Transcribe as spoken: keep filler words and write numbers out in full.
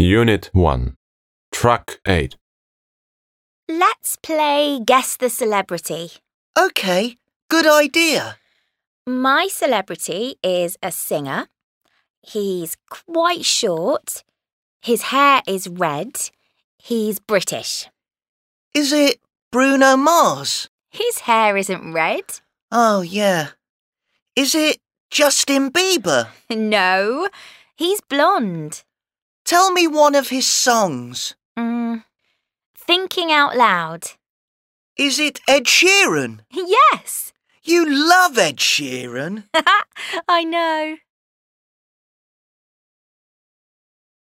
Unit one. Track eight. Let's play Guess the Celebrity. OK, good idea. My celebrity is a singer. He's quite short. His hair is red. He's British. Is it Bruno Mars? His hair isn't red. Oh, yeah. Is it Justin Bieber? No, he's blonde. Tell me one of his songs. Mm, Thinking Out Loud. Is it Ed Sheeran? Yes. You love Ed Sheeran. I know.